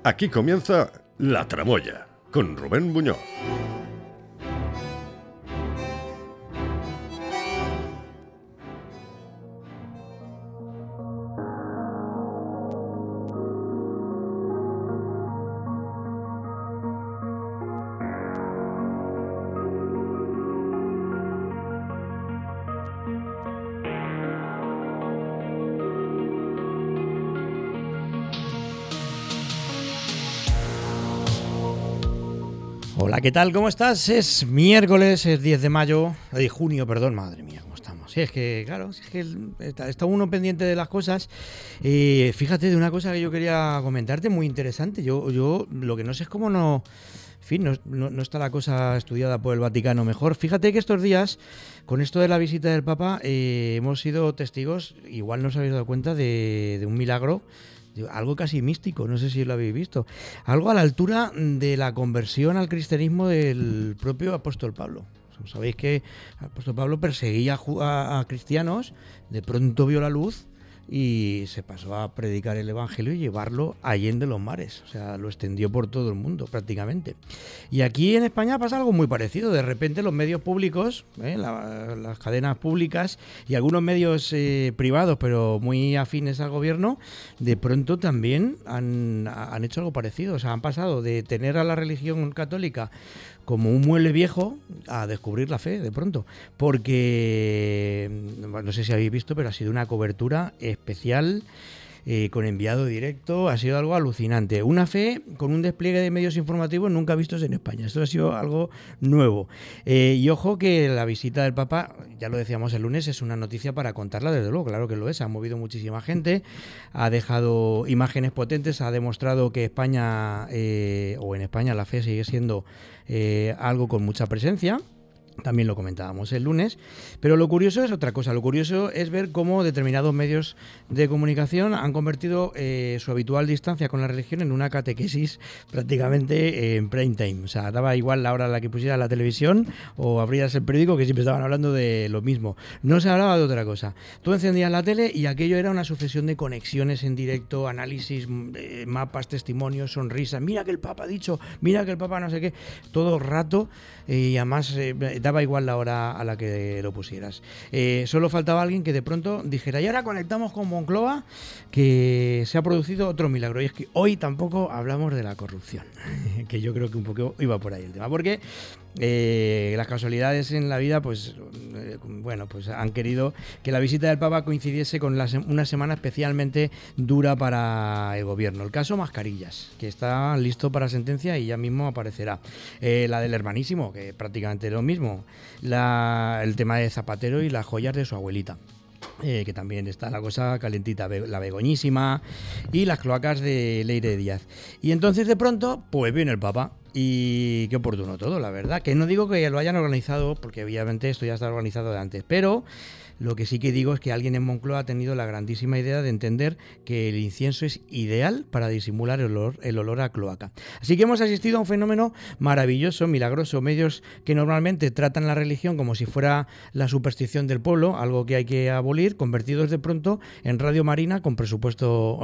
Aquí comienza La Tramoya, con Rubén Buñoz. Hola, ¿qué tal? ¿Cómo estás? Es miércoles, es 10 de junio, perdón, madre mía, ¿cómo estamos? Sí, es que, claro, es que está uno pendiente de las cosas. Fíjate de una cosa que yo quería comentarte, muy interesante. Yo lo que no sé es cómo no... En fin, no está la cosa estudiada por el Vaticano mejor. Fíjate que estos días, con esto de la visita del Papa, hemos sido testigos, igual no os habéis dado cuenta, de un milagro, algo casi místico, no sé si lo habéis visto, algo a la altura de la conversión al cristianismo del propio apóstol Pablo. Sabéis que el apóstol Pablo perseguía a cristianos, de pronto vio la luz y se pasó a predicar el evangelio y llevarlo allende los mares, o sea, lo extendió por todo el mundo prácticamente. Y aquí en España pasa algo muy parecido. De repente los medios públicos, las cadenas públicas y algunos medios privados pero muy afines al gobierno, de pronto también han hecho algo parecido. O sea, han pasado de tener a la religión católica como un mueble viejo a descubrir la fe de pronto, porque no sé si habéis visto, pero ha sido una cobertura especial, con enviado directo, ha sido algo alucinante. Una fe con un despliegue de medios informativos nunca vistos en España. Esto ha sido algo nuevo. Y ojo que la visita del Papa, ya lo decíamos el lunes, es una noticia para contarla, desde luego, claro que lo es. Ha movido muchísima gente, ha dejado imágenes potentes, ha demostrado que España, o en España la fe sigue siendo algo con mucha presencia. También lo comentábamos el lunes, pero lo curioso es otra cosa. Lo curioso es ver cómo determinados medios de comunicación han convertido su habitual distancia con la religión en una catequesis prácticamente en prime time. O sea, daba igual la hora a la que pusieras la televisión o abrías el periódico, que siempre estaban hablando de lo mismo. No se hablaba de otra cosa. Tú encendías la tele y aquello era una sucesión de conexiones en directo, análisis, mapas, testimonios, sonrisas. Mira que el Papa ha dicho, mira que el Papa no sé qué. Todo el rato, y además daba igual la hora a la que lo pusieras. Solo faltaba alguien que de pronto dijera: y ahora conectamos con Moncloa, que se ha producido otro milagro. Y es que hoy tampoco hablamos de la corrupción, que yo creo que un poco iba por ahí el tema, porque las casualidades en la vida pues han querido que la visita del Papa coincidiese con una semana especialmente dura para el gobierno. El caso Mascarillas, que está listo para sentencia y ya mismo aparecerá. La del hermanísimo, que prácticamente lo mismo. El tema de Zapatero y las joyas de su abuelita, que también está la cosa calentita, la Begoñísima y las cloacas de Leire Díaz. Y entonces de pronto pues viene el Papa. Y qué oportuno todo, la verdad. Que no digo que lo hayan organizado, porque obviamente esto ya está organizado de antes, pero lo que sí que digo es que alguien en Moncloa ha tenido la grandísima idea de entender que el incienso es ideal para disimular el olor a cloaca. Así que hemos asistido a un fenómeno maravilloso, milagroso. Medios que normalmente tratan la religión como si fuera la superstición del pueblo, algo que hay que abolir, convertidos de pronto en Radio María con presupuesto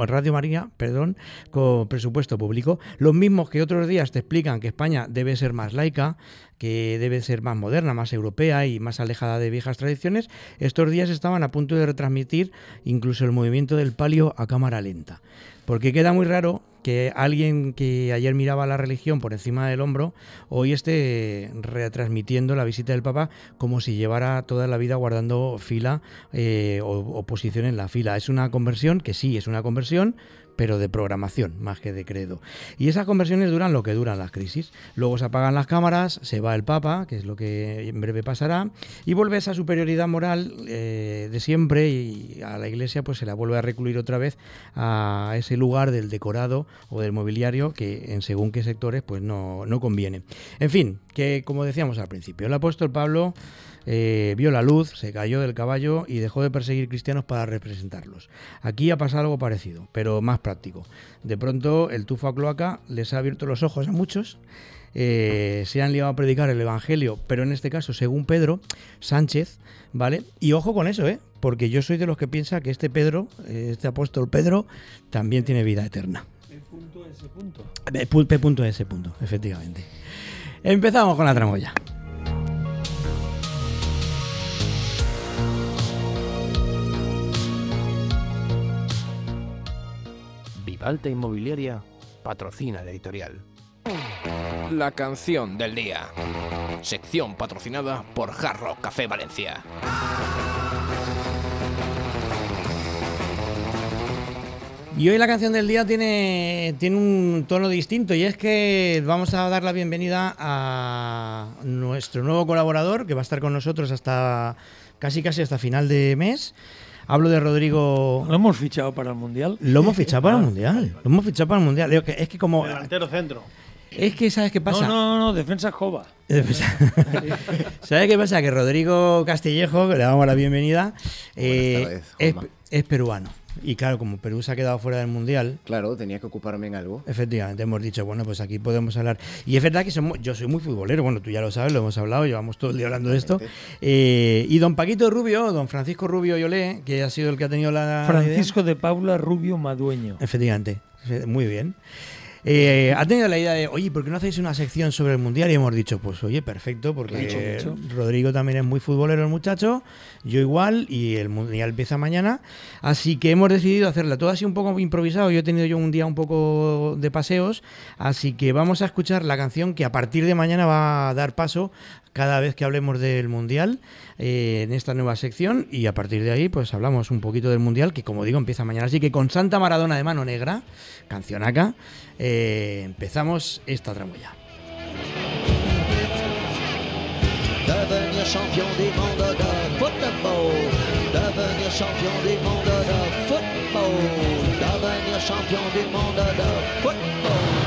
público. Los mismos que otros días te explican que España debe ser más laica, que debe ser más moderna, más europea y más alejada de viejas tradiciones, estos días estaban a punto de retransmitir incluso el movimiento del palio a cámara lenta. Porque queda muy raro que alguien que ayer miraba la religión por encima del hombro hoy esté retransmitiendo la visita del Papa como si llevara toda la vida guardando fila o posición en la fila. Es una conversión que sí, es una conversión, pero de programación más que de credo. Y esas conversiones duran lo que duran las crisis. Luego se apagan las cámaras, se va el Papa, que es lo que en breve pasará, y vuelve esa superioridad moral de siempre, y a la Iglesia pues se la vuelve a recluir otra vez a ese lugar del decorado o del mobiliario que en según qué sectores pues no conviene. En fin, que como decíamos al principio, el apóstol Pablo vio la luz, se cayó del caballo y dejó de perseguir cristianos para representarlos. Aquí ha pasado algo parecido, pero más práctico. De pronto el tufo a cloaca les ha abierto los ojos a muchos, se han liado a predicar el evangelio, pero en este caso según Pedro Sánchez, ¿vale? Y ojo con eso, porque yo soy de los que piensa que este apóstol Pedro también tiene vida eterna. P.S. Efectivamente. Empezamos con la tramoya. Vivalta Inmobiliaria patrocina la editorial. La canción del día. Sección patrocinada por Hard Rock Café Valencia. Y hoy la canción del día tiene un tono distinto, y es que vamos a dar la bienvenida a nuestro nuevo colaborador, que va a estar con nosotros hasta casi hasta final de mes. Hablo de Rodrigo. ¿Lo hemos fichado para el Mundial? Lo hemos fichado para el Mundial. Lo hemos fichado para el Mundial. Es que como... Delantero centro. Es que, ¿sabes qué pasa? No, defensa Jova. ¿Sabes qué pasa? Que Rodrigo Castillejo, que le damos la bienvenida, es peruano. Y claro, como Perú se ha quedado fuera del Mundial... Claro, tenía que ocuparme en algo. Efectivamente, hemos dicho, bueno, pues aquí podemos hablar. Y es verdad que yo soy muy futbolero, bueno, tú ya lo sabes, lo hemos hablado, llevamos todo el día hablando de esto. Y don Paquito Rubio, don Francisco Rubio Yolé, que ha sido el que ha tenido la Francisco idea. de Paula Rubio Madueño. Efectivamente, muy bien. Ha tenido la idea de, oye, ¿por qué no hacéis una sección sobre el Mundial? Y hemos dicho, pues oye, perfecto, porque Rodrigo también es muy futbolero el muchacho, yo igual, y el Mundial empieza mañana, así que hemos decidido hacerla todo así un poco improvisado. Yo he tenido un día un poco de paseos, así que vamos a escuchar la canción que a partir de mañana va a dar paso cada vez que hablemos del Mundial en esta nueva sección, y a partir de ahí pues hablamos un poquito del Mundial, que como digo empieza mañana, así que con Santa Maradona de Mano Negra, cancionaca, empezamos esta tramoya. Devenir champion du monde de football. Devenir champion du monde de football. Devenir champion du monde de football.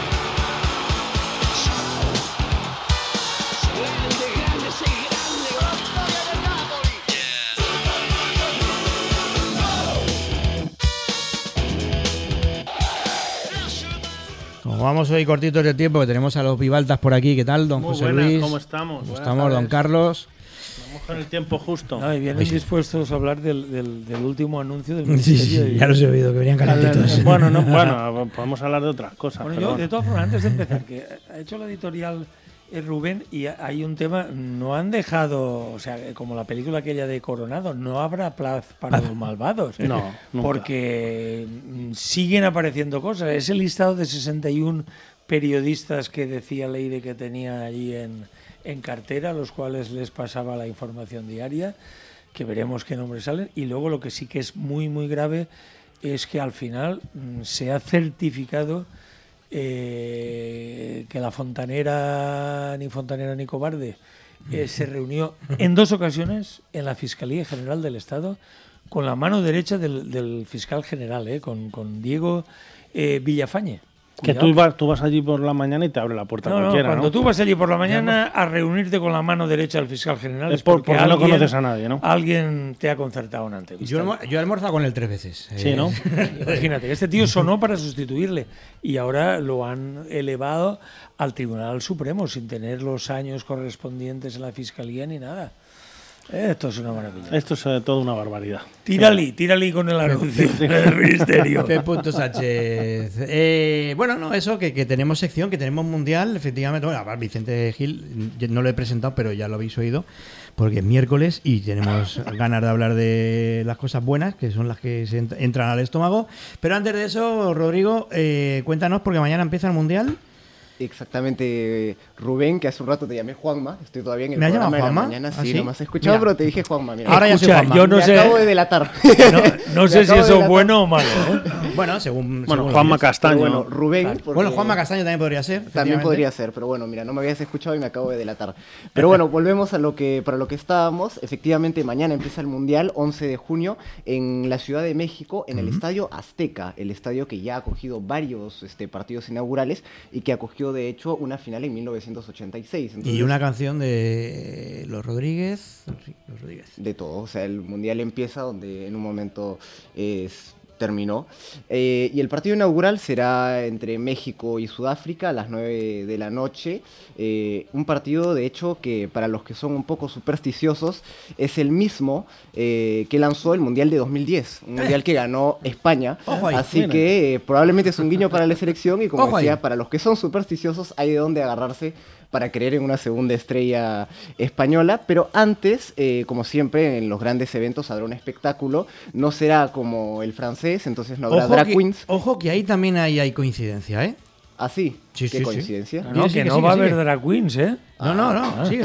Como vamos hoy cortitos de tiempo, que tenemos a los Vivaltas por aquí. ¿Qué tal, don Muy José buenas, Luis? ¿cómo estamos? ¿Cómo Buenas estamos, don tardes. Carlos? Vamos con el tiempo justo. No, y vienen dispuestos a hablar del último anuncio del Ministerio Sí, de ya los he oído, que venían calentitos. Bueno, podemos hablar de otras cosas. Bueno, pero yo, bueno. de todas formas, antes de empezar, que ha hecho la editorial Rubén, y hay un tema, no han dejado, o sea, como la película aquella de Coronado, no habrá plaza para los malvados. No, nunca. Porque siguen apareciendo cosas. Ese listado de 61 periodistas que decía Leire que tenía allí en cartera, a los cuales les pasaba la información diaria, que veremos qué nombres salen. Y luego lo que sí que es muy, muy grave es que al final se ha certificado que la fontanera ni cobarde se reunió en 2 ocasiones en la Fiscalía General del Estado con la mano derecha del fiscal general, con Diego Villafañe. Que tú vas allí por la mañana y te abre la puerta cualquiera, cuando ¿no? tú vas allí por la mañana a reunirte con la mano derecha del fiscal general Es porque no conoces a nadie, ¿no? Alguien te ha concertado una entrevista. Yo he almorzado con él 3 veces. Sí, ¿no? Imagínate, este tío sonó para sustituirle y ahora lo han elevado al Tribunal Supremo sin tener los años correspondientes en la Fiscalía ni nada. Esto es una maravilla. Esto es toda una barbaridad. Tírali con el anuncio del ministerio. P. Sánchez. Bueno, no, eso, que tenemos sección, que tenemos Mundial, efectivamente. Bueno, a Vicente Gil no lo he presentado, pero ya lo habéis oído, porque es miércoles y tenemos ganas de hablar de las cosas buenas, que son las que se entran al estómago. Pero antes de eso, Rodrigo, cuéntanos, porque mañana empieza el Mundial. Exactamente, Rubén, que hace un rato te llamé Juanma, estoy todavía en el ¿Me has programa de la llamado Juanma? mañana, ¿Ah, sí, sí? no me has escuchado, Mira. pero te dije Juanma, mira. Ahora ya soy Escucha, Juanma. yo no Me sé, acabo de delatar. no sé si acabo de eso es delatar. bueno o malo, ¿eh? Bueno, según Bueno, lo Juanma digas. Castaño. Pero bueno, Rubén, porque Bueno, Juanma Castaño también podría ser. también efectivamente. podría ser, pero bueno, mira, no me habías escuchado y me acabo de delatar. Pero bueno, volvemos a para lo que estábamos. Efectivamente, mañana empieza el Mundial, 11 de junio, en la Ciudad de México, en el Estadio Azteca, el estadio que ya ha acogido varios partidos inaugurales y que acogió, de hecho, una final en 1986. Entonces, Y una canción de Los Rodríguez. de todo, o sea, el Mundial empieza donde en un momento terminó. Y el partido inaugural será entre México y Sudáfrica a las 9 de la noche. Un partido, de hecho, que para los que son un poco supersticiosos, es el mismo que lanzó el Mundial de 2010, un Mundial que ganó España. Así que probablemente es un guiño para la selección y, como decía, para los que son supersticiosos hay de dónde agarrarse para creer en una segunda estrella española. Pero antes, como siempre en los grandes eventos, habrá un espectáculo. No será como el francés, entonces no habrá drag queens. Ojo que ahí también hay coincidencia, ¿eh? ¿Ah, sí? Sí, ¿Qué coincidencia? No, que no va a haber drag queens, ¿eh? No. Sigue.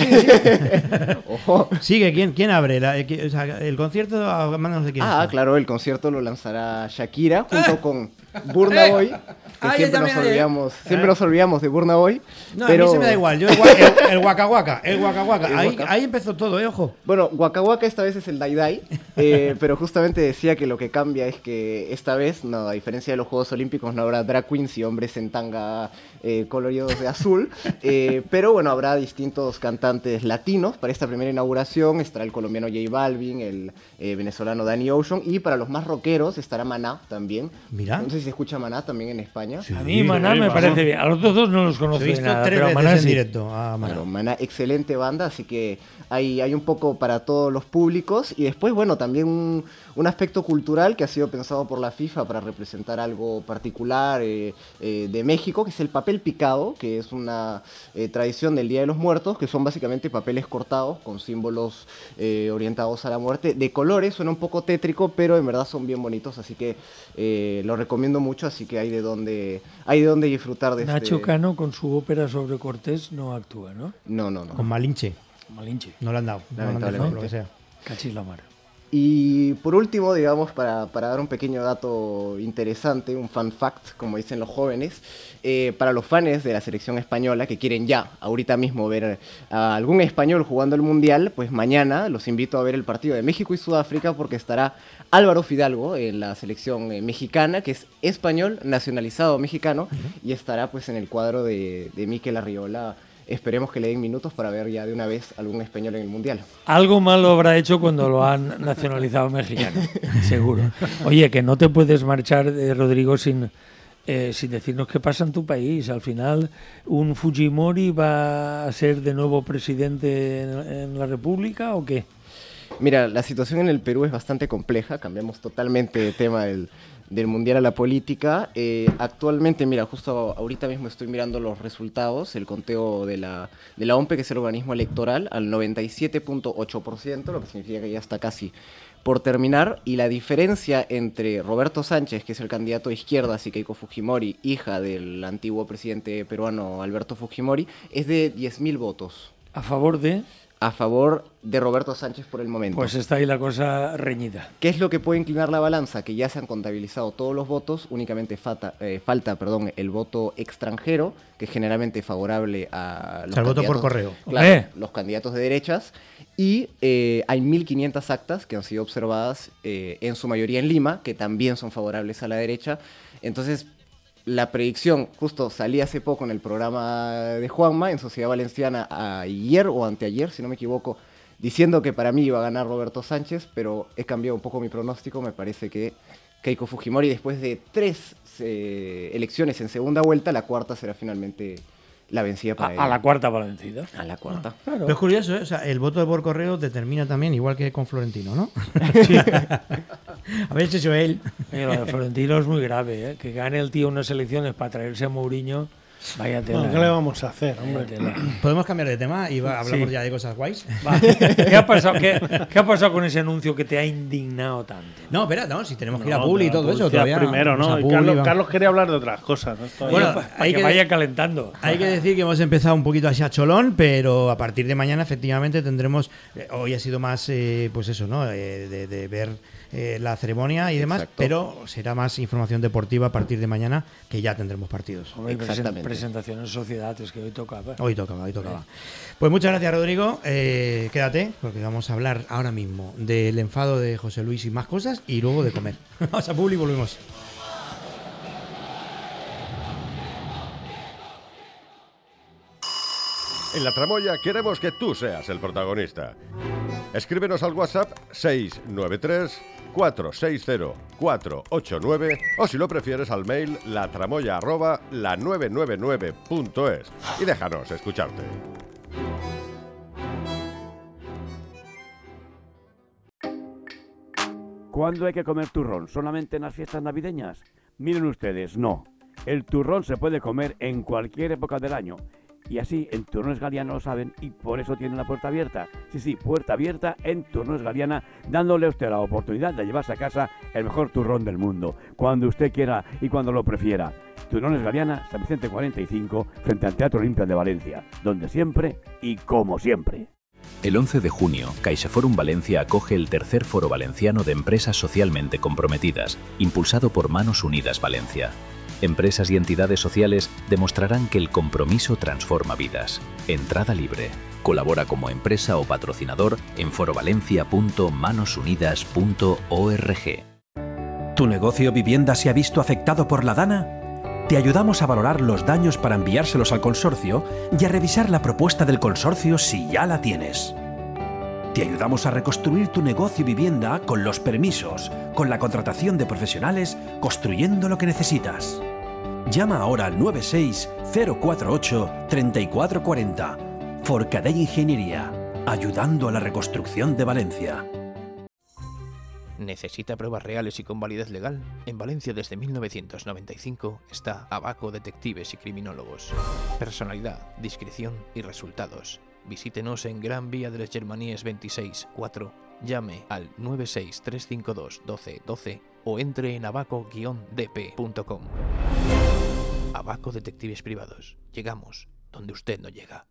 Ojo. Sigue, ¿quién abre? El concierto a manos de quién está. Claro, el concierto lo lanzará Shakira junto con Burna Boy, que siempre nos olvidamos de Burna Boy. No, pero... a mí se me da igual. Yo el Waka Waka. Ahí empezó todo, ojo. Bueno, Waka Waka esta vez es el Dai Dai, pero justamente decía que lo que cambia es que esta vez, no, a diferencia de los Juegos Olímpicos, no habrá drag queens y hombres en tanga coloridos de azul, pero bueno, habrá distintos cantantes latinos. Para esta primera inauguración estará el colombiano J Balvin, el venezolano Danny Ocean, y para los más rockeros estará Maná también. Mira. No sé si se escucha Maná también en España. Sí, a mí Maná me parece bien. A los otros dos no los conozco de nada, pero Maná en directo. Bueno, Maná, excelente banda, así que hay un poco para todos los públicos. Y después, bueno, también un aspecto cultural que ha sido pensado por la FIFA para representar algo particular de México, que es el papel picado, que es una tradición del Día de los Muertos, que son básicamente papeles cortados con símbolos orientados a la muerte, de colores. Suena un poco tétrico, pero en verdad son bien bonitos, así que lo recomiendo mucho. Así que hay de dónde disfrutar de Nacho Cano con su ópera sobre Cortés no actúa, ¿no? No. Con Malinche. No le han dado. Lamentablemente. Lo que sea. Cachis la mar. Y por último, digamos, para dar un pequeño dato interesante, un fun fact, como dicen los jóvenes, para los fans de la selección española que quieren ya, ahorita mismo, ver a algún español jugando el Mundial, pues mañana los invito a ver el partido de México y Sudáfrica, porque estará Álvaro Fidalgo en la selección mexicana, que es español, nacionalizado mexicano, y estará pues en el cuadro de Mikel Arriola. Esperemos que le den minutos para ver ya de una vez algún español en el Mundial. Algo malo habrá hecho cuando lo han nacionalizado mexicano, seguro. Oye, que no te puedes marchar, Rodrigo, sin decirnos qué pasa en tu país. Al final, ¿un Fujimori va a ser de nuevo presidente en la República o qué? Mira, la situación en el Perú es bastante compleja. Cambiamos totalmente de tema del Mundial a la política. Actualmente, mira, justo ahorita mismo estoy mirando los resultados, el conteo de la OMPE, que es el organismo electoral, al 97.8%, lo que significa que ya está casi por terminar, y la diferencia entre Roberto Sánchez, que es el candidato de izquierdas, y Keiko Fujimori, hija del antiguo presidente peruano Alberto Fujimori, es de 10.000 votos. ¿A favor de...? A favor de Roberto Sánchez por el momento. Pues está ahí la cosa reñida. ¿Qué es lo que puede inclinar la balanza? Que ya se han contabilizado todos los votos, únicamente falta el voto extranjero, que es generalmente favorable a los voto por correo. Claro, los candidatos de derechas. Y hay 1.500 actas que han sido observadas, en su mayoría en Lima, que también son favorables a la derecha. Entonces, la predicción, justo salí hace poco en el programa de Juanma, en Sociedad Valenciana, ayer o anteayer, si no me equivoco, diciendo que para mí iba a ganar Roberto Sánchez, pero he cambiado un poco mi pronóstico. Me parece que Keiko Fujimori, después de 3 elecciones en segunda vuelta, la cuarta será finalmente la vencida para ella. A la cuarta para la vencida. A la cuarta. Claro. Pero es curioso, ¿eh? O sea, el voto por correo determina también, igual que con Florentino, ¿no? Sí. A ver si es él. Lo de Florentino es muy grave, ¿eh? Que gane el tío unas elecciones para traerse a Mourinho. Vaya tela. Bueno, ¿qué le vamos a hacer, hombre? Podemos cambiar de tema y hablamos ya de cosas guays. ¿Qué ha pasado con ese anuncio que te ha indignado tanto? No, espera, si tenemos que ir a Publi y todo eso todavía. Primero, ¿no? Y Carlos quería hablar de otras cosas. ¿No? Bueno, hay que vaya calentando. Hay que decir que hemos empezado un poquito así a cholón, pero a partir de mañana efectivamente tendremos. Hoy ha sido más, pues eso, ¿no? De ver la ceremonia y demás, pero será más información deportiva a partir de mañana, que ya tendremos partidos. Exactamente. Presentación en sociedad, es que hoy tocaba. Hoy tocaba. Pues muchas gracias, Rodrigo. Quédate, porque vamos a hablar ahora mismo del enfado de José Luis y más cosas, y luego de comer. Vamos a Publi y volvemos. En La Tramoya queremos que tú seas el protagonista. Escríbenos al WhatsApp 693 460 489 o si lo prefieres al mail latramoya@la999.es y déjanos escucharte. ¿Cuándo hay que comer turrón? ¿Solamente en las fiestas navideñas? Miren ustedes, no. El turrón se puede comer en cualquier época del año. Y así en Turrones Galiana lo saben y por eso tienen la puerta abierta. Sí, puerta abierta en Turrones Galiana, dándole a usted la oportunidad de llevarse a casa el mejor turrón del mundo, cuando usted quiera y cuando lo prefiera. Turrones Galiana, San Vicente 45, frente al Teatro Olimpia de Valencia, donde siempre y como siempre. El 11 de junio, CaixaForum Valencia acoge el tercer Foro Valenciano de Empresas Socialmente Comprometidas, impulsado por Manos Unidas Valencia. Empresas y entidades sociales demostrarán que el compromiso transforma vidas. Entrada libre. Colabora como empresa o patrocinador en forovalencia.manosunidas.org. ¿Tu negocio vivienda se ha visto afectado por la DANA? Te ayudamos a valorar los daños para enviárselos al consorcio y a revisar la propuesta del consorcio si ya la tienes. Te ayudamos a reconstruir tu negocio vivienda con los permisos, con la contratación de profesionales, construyendo lo que necesitas. Llama ahora al 96 048 3440. Forcadell Ingeniería, ayudando a la reconstrucción de Valencia. ¿Necesita pruebas reales y con validez legal? En Valencia desde 1995 está Abaco Detectives y Criminólogos. Personalidad, discreción y resultados. Visítenos en Gran Vía de les Germanies 26 4. Llame al 96 352 12 12 o entre en abaco-dp.com. Abaco Detectives Privados. Llegamos donde usted no llega.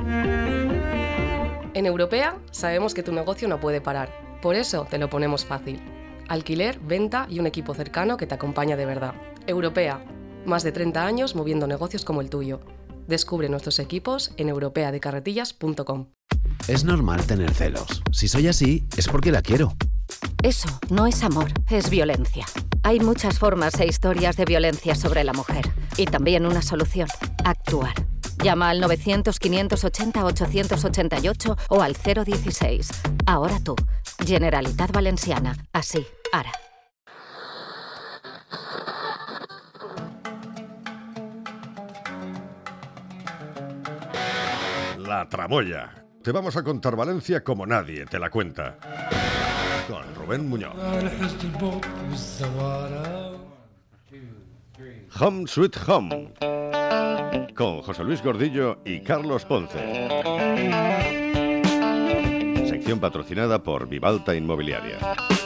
En Europea sabemos que tu negocio no puede parar. Por eso te lo ponemos fácil. Alquiler, venta y un equipo cercano que te acompaña de verdad. Europea. Más de 30 años moviendo negocios como el tuyo. Descubre nuestros equipos en europeadecarretillas.com. Es normal tener celos. Si soy así, es porque la quiero. Eso no es amor, es violencia. Hay muchas formas e historias de violencia sobre la mujer. Y también una solución: actuar. Llama al 900-580-888 o al 016. Ahora tú, Generalitat Valenciana. Así, ara. La Tramoya. Te vamos a contar Valencia como nadie te la cuenta. Con Rubén Muñoz. Home Sweet Home. Con José Luis Gordillo y Carlos Ponce. Sección patrocinada por Vivalta Inmobiliaria.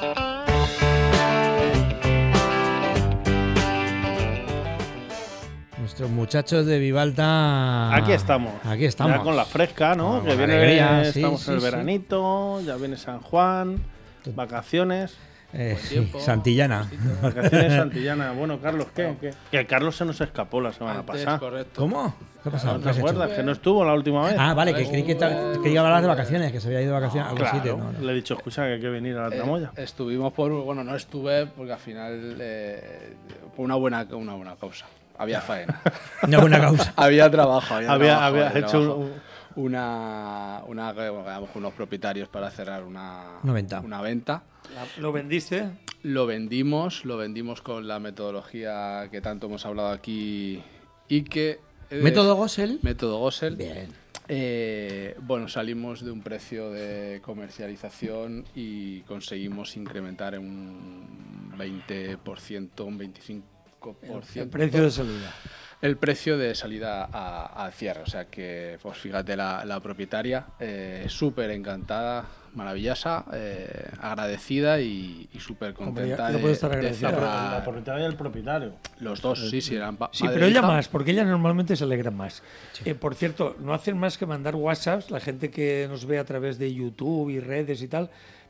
Nuestros muchachos de Vivalta. Aquí estamos. Aquí estamos. Ya con la fresca, ¿no? Que viene, alegría, estamos en el veranito, ya viene San Juan, vacaciones. Santillana. Vacaciones Santillana. Bueno, Carlos, ¿qué? Que Carlos se nos escapó la semana pasada. Correcto. ¿Cómo? ¿Qué ha pasado? ¿No te acuerdas? Que no estuvo la última vez. Ah, vale, que creí que iba a hablar de vacaciones, que se había ido de vacaciones a algún sitio. No. Le he dicho, escucha, que hay que venir a la Tramoya. Estuvimos bueno, no estuve porque al final por una buena causa. Había faena. Una buena causa. Había trabajo. Había hecho quedamos con unos propietarios para cerrar una venta. ¿Lo vendiste? Lo vendimos con la metodología que tanto hemos hablado aquí y que... ¿Método Gosel? Método Gosel. Bien. Salimos de un precio de comercialización y conseguimos incrementar en un 20%, un 25%. El precio de salida. El precio de salida al cierre. O sea que, pues fíjate, la propietaria, súper encantada, maravillosa, agradecida y súper contenta. No puede estar agradecida. La propietaria y el propietario. Los dos, sí, eran sí, pero ella más, porque ella normalmente se alegra más. Sí. Por cierto, no hacen más que mandar WhatsApps, la gente que nos ve a través de YouTube y redes y tal,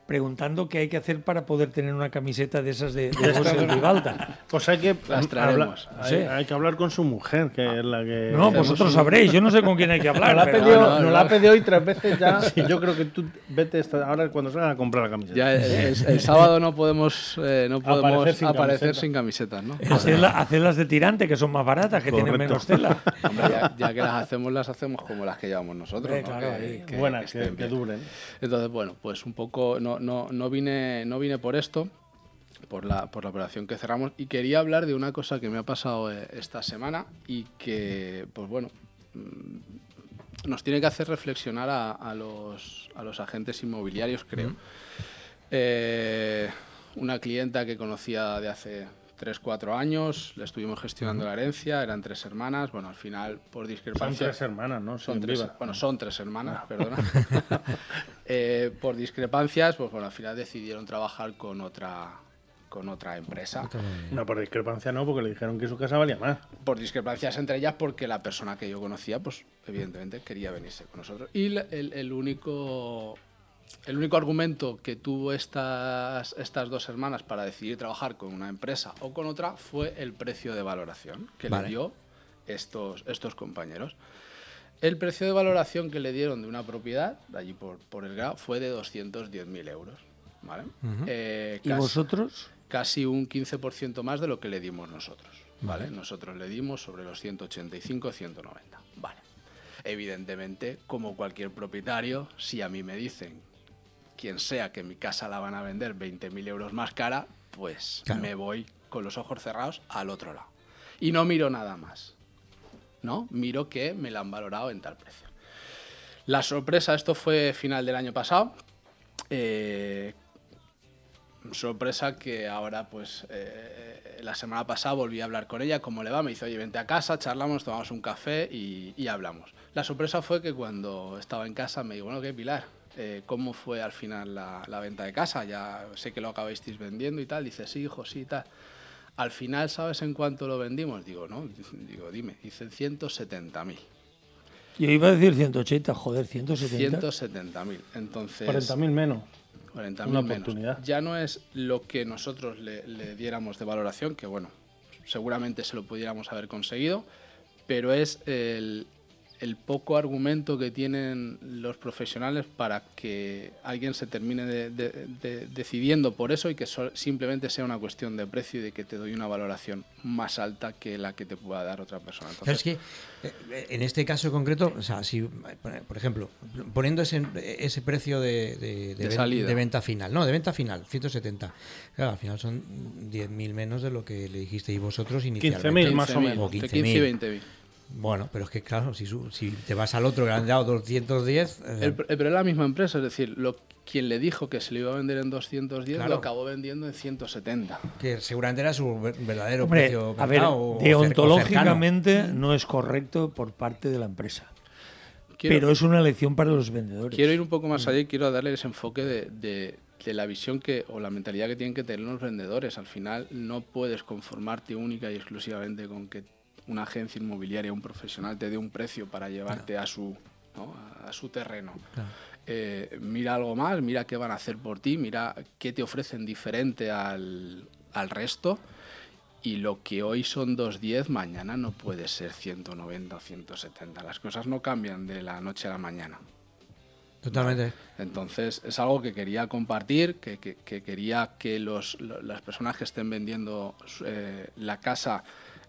preguntando qué hay que hacer para poder tener una camiseta de esas de José Ribalta. Pues hay que traeremos. Hay que hablar con su mujer, que es la que... No, vosotros sabréis, yo no sé con quién hay que hablar. Nos la ha pedido hoy 3 veces ya. Sí, yo creo que tú vete ahora cuando salgan a comprar la camiseta. Ya el sábado no podemos aparecer sin camisetas, ¿no? Hacedlas de tirante, que son más baratas, que tienen menos tela. Hombre, ya que las hacemos como las que llevamos nosotros, ¿no? Claro, que duren. Entonces, bueno, pues un poco no vine por esto, por la operación que cerramos, y quería hablar de una cosa que me ha pasado esta semana y que, pues bueno, nos tiene que hacer reflexionar a los agentes inmobiliarios, creo. Una clienta que conocía de hace 3-4 años, le estuvimos gestionando la herencia, eran 3 hermanas, bueno, al final, por discrepancia... Son 3 hermanas, ¿no? Son 3 hermanas, perdona. Por discrepancias, pues bueno, al final decidieron trabajar con otra empresa. No, por discrepancia no, porque le dijeron que su casa valía más. Por discrepancias entre ellas, porque la persona que yo conocía, pues evidentemente quería venirse con nosotros. Y el único argumento que tuvo estas 2 hermanas para decidir trabajar con una empresa o con otra fue el precio de valoración que le dio estos compañeros. El precio de valoración que le dieron de una propiedad, allí por el Grau, fue de 210.000 euros. ¿Vale? ¿Y vosotros? Casi un 15% más de lo que le dimos nosotros. ¿Vale? Nosotros le dimos sobre los 185, 190. Vale. Evidentemente, como cualquier propietario, si a mí me dicen, quien sea, que mi casa la van a vender 20.000 euros más cara, pues me voy con los ojos cerrados al otro lado. Y no miro nada más, ¿no? Miro que me la han valorado en tal precio. La sorpresa, esto fue final del año pasado. Sorpresa que ahora, pues, la semana pasada volví a hablar con ella, ¿cómo le va? Me dice, oye, vente a casa, charlamos, tomamos un café y hablamos. La sorpresa fue que cuando estaba en casa me dijo, bueno, ¿qué, Pilar? ¿Cómo fue al final la venta de casa? Ya sé que lo acabasteis vendiendo y tal. Dice, sí, hijo, sí, tal. Al final, ¿sabes en cuánto lo vendimos? Digo, no, digo, dime. Dice, 170.000. Yo iba a decir 180, joder, 170. 170.000. Entonces... 40.000 menos. 40.000 menos. Ya no es lo que nosotros le diéramos de valoración, que bueno, seguramente se lo pudiéramos haber conseguido, pero es el poco argumento que tienen los profesionales para que alguien se termine decidiendo por eso y que simplemente sea una cuestión de precio y de que te doy una valoración más alta que la que te pueda dar otra persona. Entonces, es que en este caso concreto, o sea, si, por ejemplo, poniendo ese precio de venta final, no, de venta final, 170, claro, al final son 10.000 menos de lo que le dijisteis vosotros inicialmente. 15.000 más o menos. 15 y 20.000. Bueno, pero es que claro, si te vas al otro que le han dado 210... Pero es la misma empresa, es decir, quien le dijo que se lo iba a vender en 210 claro, lo acabó vendiendo en 170. Que seguramente era su verdadero precio. A ver, deontológicamente no es correcto por parte de la empresa. Pero es una lección para los vendedores. Quiero ir un poco más allá y quiero darle ese enfoque de la visión o la mentalidad que tienen que tener los vendedores. Al final no puedes conformarte única y exclusivamente con que una agencia inmobiliaria, un profesional te dé un precio para llevarte a su terreno. Mira algo más, mira qué van a hacer por ti, mira qué te ofrecen diferente al resto, y lo que hoy son 210, mañana no puede ser 190 o 170. Las cosas no cambian de la noche a la mañana. Totalmente. ¿Vale? Entonces es algo que quería compartir, que quería que las personas que estén vendiendo la casa,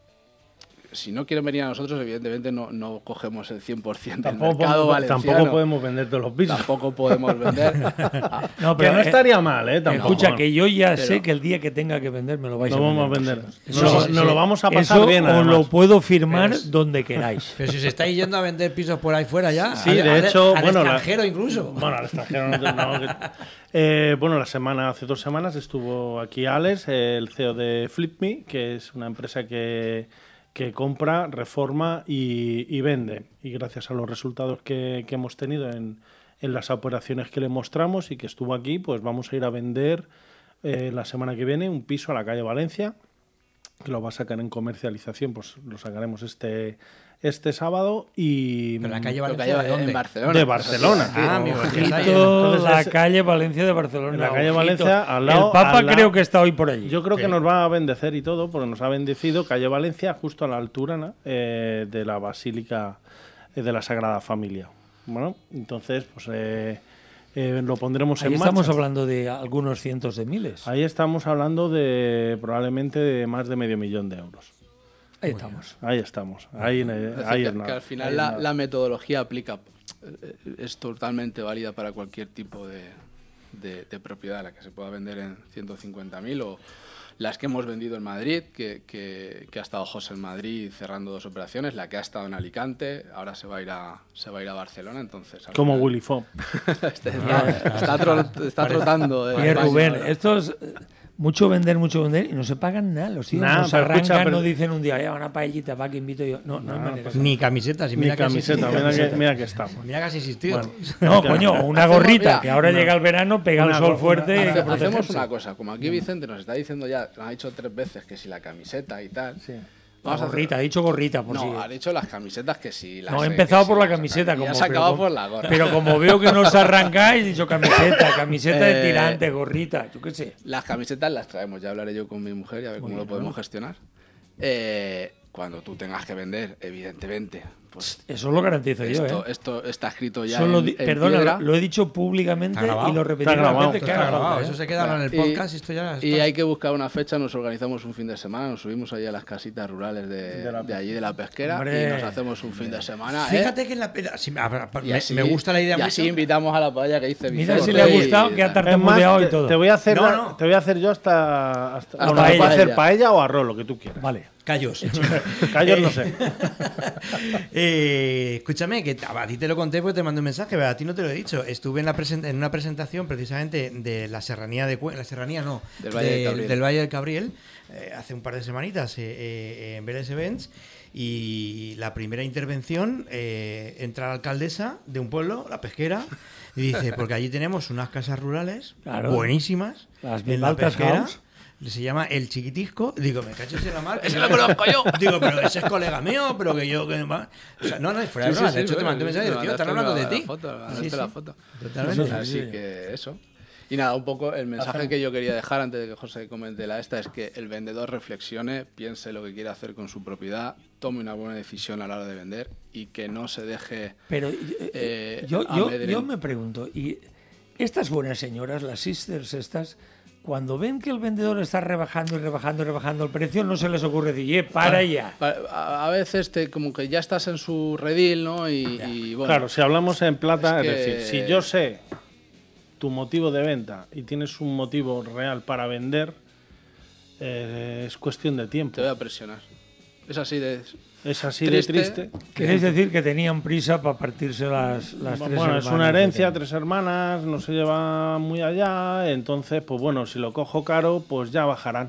si no quieren venir a nosotros, evidentemente no cogemos el 100% del mercado valenciano. Tampoco podemos vender todos los pisos. Tampoco podemos vender. No, pero no estaría mal, tampoco. Escucha, que yo ya sé que el día que tenga que vender me lo vais a vender. Vamos a vender. Nos lo vamos a pasar bien, además. Os lo puedo firmar donde queráis. Pero si os estáis yendo a vender pisos por ahí fuera ya. Sí, de hecho... Al extranjero incluso. Bueno, al extranjero no. Bueno, hace 2 semanas estuvo aquí Alex, el CEO de FlipMe, que es una empresa que compra, reforma y vende. Y gracias a los resultados que hemos tenido en las operaciones que le mostramos y que estuvo aquí, pues vamos a ir a vender la semana que viene un piso a la calle Valencia, que lo va a sacar en comercialización, pues lo sacaremos este sábado. Y ¿Pero la calle Valencia de dónde? En Barcelona. De Barcelona. La calle Valencia de Barcelona. En la calle Valencia, al lado. El Papa al lado, creo que está hoy por allí. Yo creo que nos va a bendecer y todo, porque nos ha bendecido calle Valencia justo a la altura, ¿no? De la Basílica de la Sagrada Familia. Bueno, entonces, pues lo pondremos Ahí en marcha. estamos hablando de algunos cientos de miles. Ahí estamos hablando de probablemente de más de 500.000 euros. Ahí estamos. Ahí estamos. Ahí es nada. Que al final la metodología aplica, es totalmente válida para cualquier tipo de propiedad, la que se pueda vender en 150.000 o las que hemos vendido en Madrid, que ha estado José en Madrid cerrando 2 operaciones, la que ha estado en Alicante, ahora se va a ir a Barcelona, entonces... Como final, Willy Fogg. está trotando. Y Rubén, estos... Mucho vender y no se pagan nada. Los tíos nos arrancan, no dicen un día, una paellita, va que invito yo. No hay manera. Ni camisetas. Ni camiseta, mira que estamos. Mira que has insistido. Bueno, no, coño, una gorrita, que ahora llega el verano, pega el sol fuerte. Hacemos una cosa, como aquí Vicente nos está diciendo ya, nos ha dicho 3 veces que si la camiseta y tal... Sí. Gorrita, ha dicho gorrita, por si... No, ha dicho las camisetas que sí. No, he empezado por la camiseta. Y has acabado por la gorra. Pero como veo que no os arrancáis, he dicho camiseta de tirante, gorrita, yo qué sé. Las camisetas las traemos, ya hablaré yo con mi mujer y a ver cómo lo podemos gestionar. Cuando tú tengas que vender, evidentemente... Pues eso lo garantizo yo, Esto está escrito ya perdona, lo he dicho públicamente y lo repetiré. Está grabado. Eso se queda en el podcast y hay que buscar una fecha, nos organizamos un fin de semana, nos subimos allí a las casitas rurales de allí de la pesquera. Hombre, y nos hacemos un fin de semana. Fíjate que me gusta la idea mucho. Y así invitamos a la paella que dice Vicente. Mira si le ha gustado, que ha tartamudeado y todo. Te voy a hacer yo hasta hacer paella o arroz, lo que tú quieras. Vale. Callos. Callos no sé. Escúchame, que a ti te lo conté porque te mandé un mensaje, pero a ti no te lo he dicho. Estuve en una presentación precisamente de la serranía del Valle del Cabriel, hace un par de semanitas en Vélez Events, y la primera intervención entra la alcaldesa de un pueblo, la Pesquera, y dice, porque allí tenemos unas casas rurales buenísimas en la Pesquera. Se llama El Chiquitisco. Digo, me cacho en la mar. Ese lo conozco yo. Digo, pero ese es colega mío, pero que yo... O sea, no, es fuera de broma. De hecho, te mandé un mensaje y digo, tío, están hablando de ti. La foto. Totalmente. Así que eso. Y nada, un poco el mensaje que yo quería dejar antes de que José comente es que el vendedor reflexione, piense lo que quiere hacer con su propiedad, tome una buena decisión a la hora de vender y que no se deje... Pero yo me pregunto, y estas buenas señoras, las sisters estas... Cuando ven que el vendedor está rebajando el precio, no se les ocurre decir, para ya. A veces como que ya estás en su redil, ¿no? Y bueno, claro, si hablamos en plata, es decir, si yo sé tu motivo de venta y tienes un motivo real para vender, es cuestión de tiempo. Te voy a presionar. Es así de triste. ¿Queréis decir que tenían prisa para partirse las 3 hermanas? Bueno, es una herencia, 3 hermanas, no se lleva muy allá, entonces, pues bueno, si lo cojo caro, pues ya bajarán.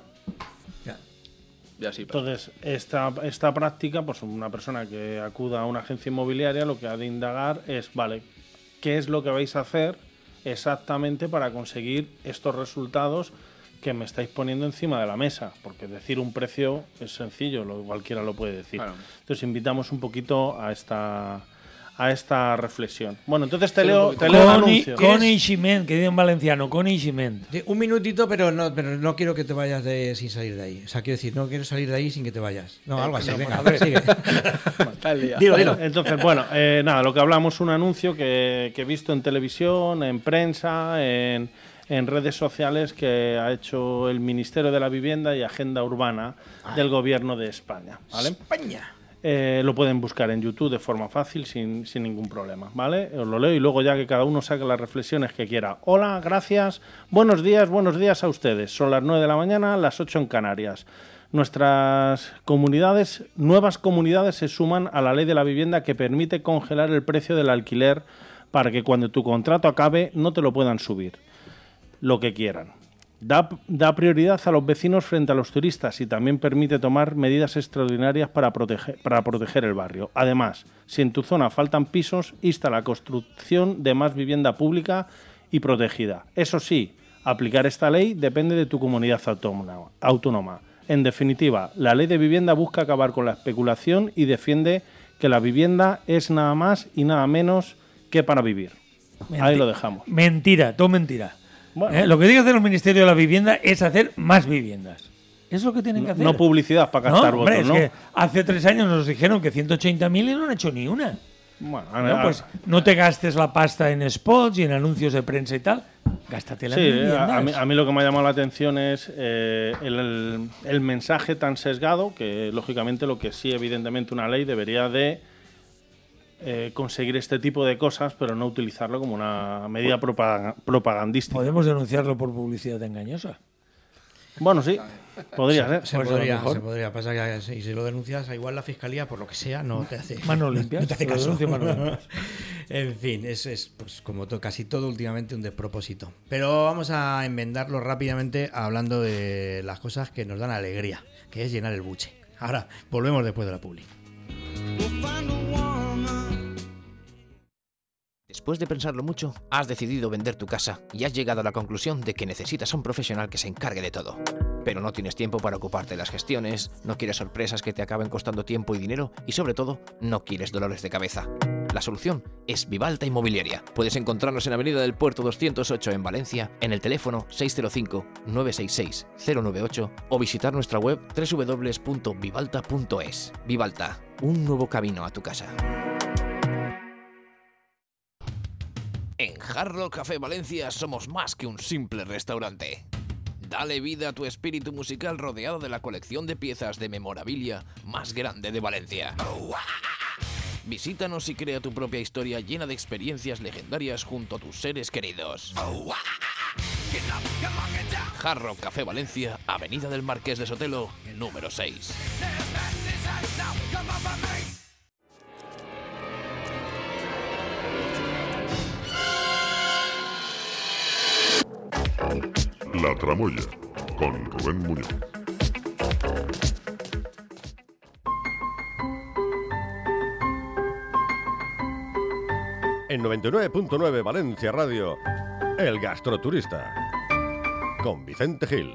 Ya sí, entonces, esta práctica, pues una persona que acuda a una agencia inmobiliaria lo que ha de indagar es, vale, ¿qué es lo que vais a hacer exactamente para conseguir estos resultados que me estáis poniendo encima de la mesa? Porque decir un precio es sencillo, cualquiera lo puede decir. Claro. Entonces invitamos un poquito a esta reflexión. Bueno, entonces te leo el anuncio. Coneixement, que digo en valenciano, coneixement. Un minutito, pero no quiero que te vayas sin salir de ahí. O sea, quiero decir, no quiero salir de ahí sin que te vayas. No, algo así, venga, sigue. Dilo. Entonces, bueno, nada, lo que hablamos, un anuncio que he visto en televisión, en prensa, en redes sociales, que ha hecho el Ministerio de la Vivienda y Agenda Urbana del Gobierno de España, ¿vale? España. Lo pueden buscar en YouTube de forma fácil, sin ningún problema, ¿vale? Os lo leo y luego ya que cada uno saque las reflexiones que quiera. Hola, gracias, buenos días a ustedes. Son las 9 de la mañana, las 8 en Canarias. Nuestras nuevas comunidades se suman a la Ley de la Vivienda, que permite congelar el precio del alquiler para que cuando tu contrato acabe no te lo puedan subir lo que quieran. Da prioridad a los vecinos frente a los turistas y también permite tomar medidas extraordinarias para proteger el barrio. Además, si en tu zona faltan pisos, insta la construcción de más vivienda pública y protegida. Eso sí, aplicar esta ley depende de tu comunidad autónoma. En definitiva, la ley de vivienda busca acabar con la especulación y defiende que la vivienda es nada más y nada menos que para vivir. Ahí lo dejamos. Mentira, todo mentira. Bueno. Lo que tiene que hacer el Ministerio de la Vivienda es hacer más viviendas. Es lo que tienen que hacer. No publicidad para gastar votos, es ¿no? que hace 3 años nos dijeron que 180.000 y no han hecho ni una. Bueno, pues no te gastes la pasta en spots y en anuncios de prensa y tal. Gástatela en viviendas. A mí lo que me ha llamado la atención es el mensaje tan sesgado que, lógicamente, lo que sí, evidentemente, una ley debería de conseguir este tipo de cosas, pero no utilizarlo como una medida propagandística. Podemos denunciarlo por publicidad engañosa. Bueno, sí, podría ser. Se podría. Pasa que si lo denuncias, igual la fiscalía, por lo que sea, no te hace manos limpias. No te hace caso. Manos limpias. En fin, es pues, como casi todo últimamente un despropósito. Pero vamos a enmendarlo rápidamente hablando de las cosas que nos dan alegría, que es llenar el buche. Ahora, volvemos después de la publi. Después de pensarlo mucho, has decidido vender tu casa y has llegado a la conclusión de que necesitas a un profesional que se encargue de todo. Pero no tienes tiempo para ocuparte de las gestiones, no quieres sorpresas que te acaben costando tiempo y dinero y, sobre todo, no quieres dolores de cabeza. La solución es Vivalta Inmobiliaria. Puedes encontrarnos en Avenida del Puerto 208 en Valencia, en el teléfono 605-966-098 o visitar nuestra web www.vivalta.es. Vivalta, un nuevo camino a tu casa. En Hard Rock Café Valencia somos más que un simple restaurante. Dale vida a tu espíritu musical rodeado de la colección de piezas de memorabilia más grande de Valencia. Visítanos y crea tu propia historia llena de experiencias legendarias junto a tus seres queridos. Hard Rock Café Valencia, Avenida del Marqués de Sotelo, número 6. La Tramoya, con Rubén Muñoz. En 99.9 Valencia Radio, El Gastroturista, con Vicente Gil.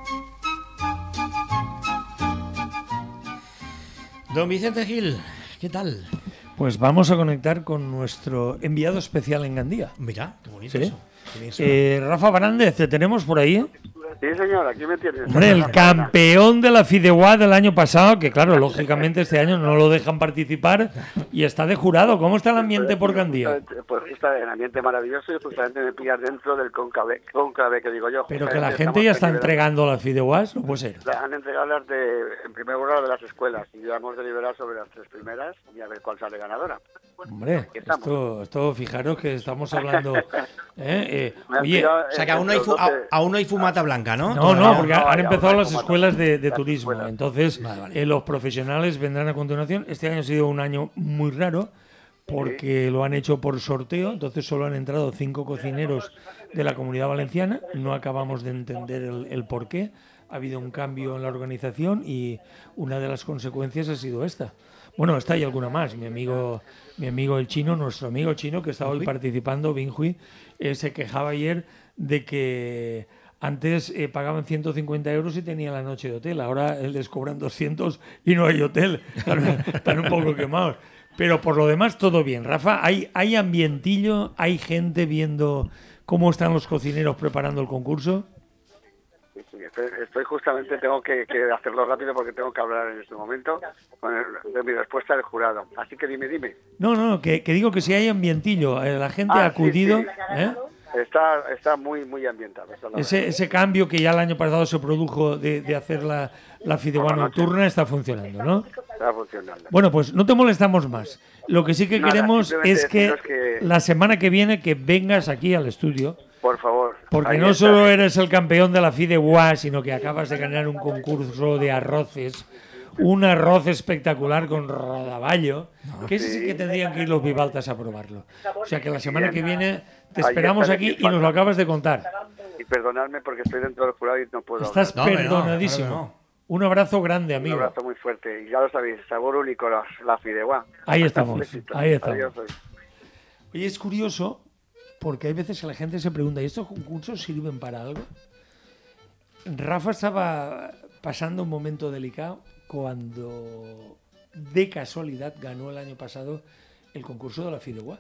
Don Vicente Gil, ¿qué tal? Pues vamos a conectar con nuestro enviado especial en Gandía. Mira, qué bonito ¿sí? eso. Rafa Barández, ¿te tenemos por ahí? Sí, señor, aquí me tienes. Hombre, el campeón de la Fideuà del año pasado, que claro, lógicamente este año no lo dejan participar y está de jurado. ¿Cómo está el ambiente por Gandía? Pues está en ambiente maravilloso y justamente me pillas dentro del cónclave que digo yo. Pero que la gente ya está entregando las Fideuàs, no puede ser. Han entregado las en primer lugar, de las escuelas y ya hemos deliberado sobre las 3 primeras y a ver cuál sale ganadora. Hombre, esto fijaros que estamos hablando... Oye, o sea que aún no hay fumata blanca, ¿no? No, porque han empezado las escuelas de turismo. Entonces, los profesionales vendrán a continuación. Este año ha sido un año muy raro porque lo han hecho por sorteo. Entonces, solo han entrado 5 cocineros de la Comunidad Valenciana. No acabamos de entender el por qué. Ha habido un cambio en la organización y una de las consecuencias ha sido esta. Bueno, esta y alguna más. Mi amigo el chino, nuestro amigo chino que está hoy participando, Binhui, se quejaba ayer de que antes pagaban 150 euros y tenían la noche de hotel. Ahora les cobran 200 y no hay hotel. Están un poco quemados. Pero por lo demás todo bien. Rafa, ¿hay ambientillo? ¿Hay gente viendo cómo están los cocineros preparando el concurso? Estoy justamente, tengo que hacerlo rápido porque tengo que hablar en este momento de mi respuesta del jurado. Así que dime. No, que digo que si hay ambientillo, la gente ha acudido... Sí. Está muy ambientado. Ese cambio que ya el año pasado se produjo de hacer la Fideuà nocturna está funcionando, ¿no? Está funcionando. Bueno, pues no te molestamos más. Lo que sí que queremos es que la semana que viene que vengas aquí al estudio. Por favor. Porque no solo eres el campeón de la Fideuà, sino que acabas de ganar un concurso de arroces. Un arroz espectacular con rodaballo, que ese sí que tendrían que ir los Vivaltas a probarlo. O sea que la semana que viene te esperamos aquí y nos lo acabas de contar. Y perdonadme porque estoy dentro del jurado y no puedo Estás perdonadísimo. No. Un abrazo grande, amigo. Un abrazo muy fuerte. Y ya lo sabéis, sabor único, la Fideuà. Ahí estamos. Oye, es curioso porque hay veces que la gente se pregunta, ¿y estos concursos sirven para algo? Rafa estaba pasando un momento delicado cuando de casualidad ganó el año pasado el concurso de la Fideuà.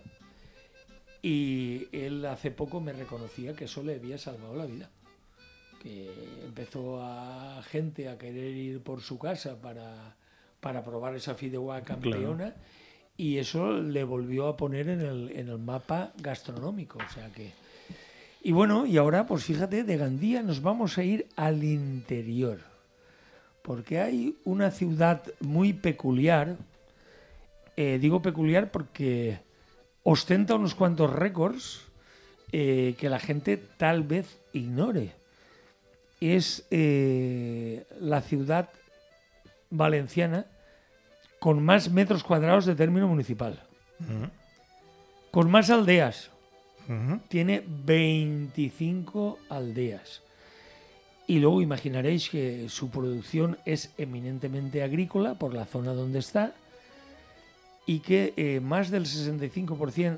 Y él hace poco me reconocía que eso le había salvado la vida. Que empezó a gente a querer ir por su casa para probar esa Fideuà campeona. Claro. Y eso le volvió a poner en el mapa gastronómico. O sea que... Y bueno, y ahora, pues fíjate, de Gandía nos vamos a ir al interior. Porque hay una ciudad muy peculiar. Digo peculiar porque ostenta unos cuantos récords que la gente tal vez ignore. Es la ciudad valenciana con más metros cuadrados de término municipal. Uh-huh. Con más aldeas. Uh-huh. Tiene 25 aldeas. Y luego imaginaréis que su producción es eminentemente agrícola por la zona donde está y que más del 65%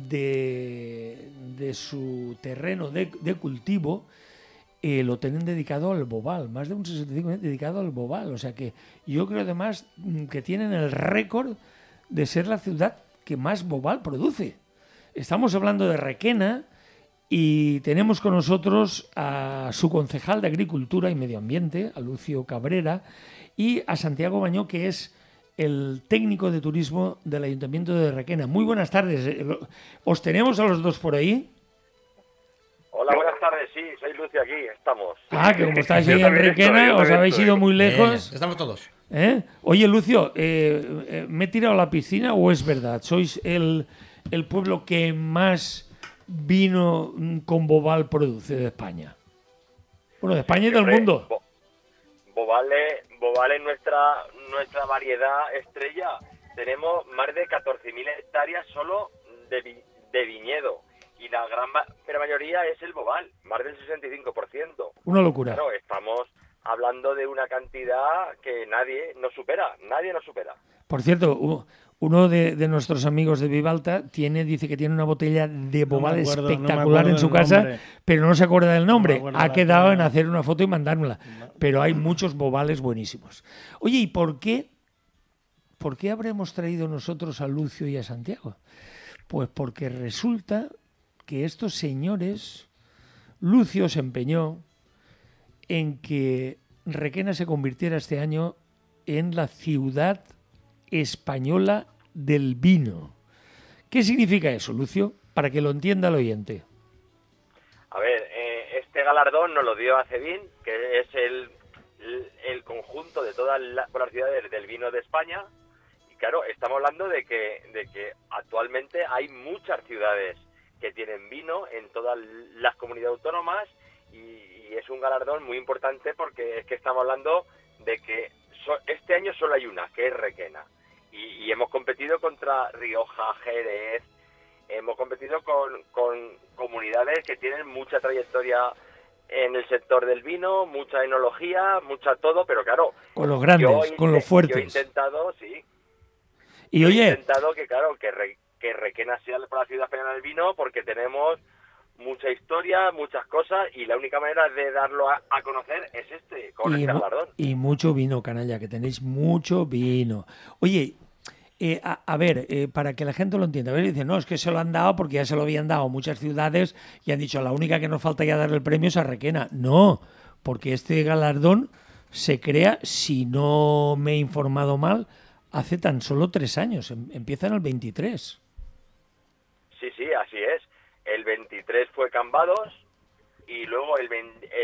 de su terreno de cultivo lo tienen dedicado al bobal, más de un 65% dedicado al bobal. O sea que yo creo además que tienen el récord de ser la ciudad que más bobal produce. Estamos hablando de Requena y tenemos con nosotros a su concejal de Agricultura y Medio Ambiente, a Lucio Cabrera, y a Santiago Bañó, que es el técnico de turismo del Ayuntamiento de Requena. Muy buenas tardes. ¿Os tenemos a los dos por ahí? Hola, buenas tardes. Sí, soy Lucio aquí. Estamos. Ah, que como estáis ahí en Requena, os habéis ido muy lejos. Estamos todos. Oye, Lucio, ¿me he tirado a la piscina o es verdad? ¿Sois el pueblo que más vino con bobal produce de España? Bueno, de España y del mundo. Bobal es nuestra variedad estrella. Tenemos más de 14.000 hectáreas solo de viñedo. Y la gran mayoría es el bobal, más del 65%. Una locura. Claro, estamos hablando de una cantidad que nadie nos supera. Por cierto, uno de nuestros amigos de Vivalta dice que tiene una botella de bobal espectacular en su casa, pero no se acuerda del nombre. Ha quedado en hacer una foto y mandármela. Pero hay muchos bobales buenísimos. Oye, ¿y por qué habremos traído nosotros a Lucio y a Santiago? Pues porque resulta que estos señores, Lucio se empeñó en que Requena se convirtiera este año en la ciudad española del vino. ¿Qué significa eso, Lucio? Para que lo entienda el oyente. A ver, este galardón nos lo dio ACEVIN, que es el conjunto de todas las ciudades del vino de España. Y claro, estamos hablando de que actualmente hay muchas ciudades que tienen vino en todas las comunidades autónomas y es un galardón muy importante porque es que estamos hablando de que este año solo hay una, que es Requena. Y hemos competido contra Rioja, Jerez, hemos competido con comunidades que tienen mucha trayectoria en el sector del vino, mucha enología, mucha todo, pero claro... Con los grandes, con los fuertes. Yo he intentado, sí. Y oye... He intentado que Requena sea la ciudad española del vino porque tenemos mucha historia, muchas cosas y la única manera de darlo a conocer es con este galardón. Y mucho vino, canalla, que tenéis mucho vino. Oye, a ver, para que la gente lo entienda, a ver, dicen, no, es que se lo han dado porque ya se lo habían dado muchas ciudades y han dicho, la única que nos falta ya darle el premio es a Requena. No, porque este galardón se crea, si no me he informado mal, hace tan solo 3 años, empieza en el 23. Sí, así es. El 23 fue Cambados y luego el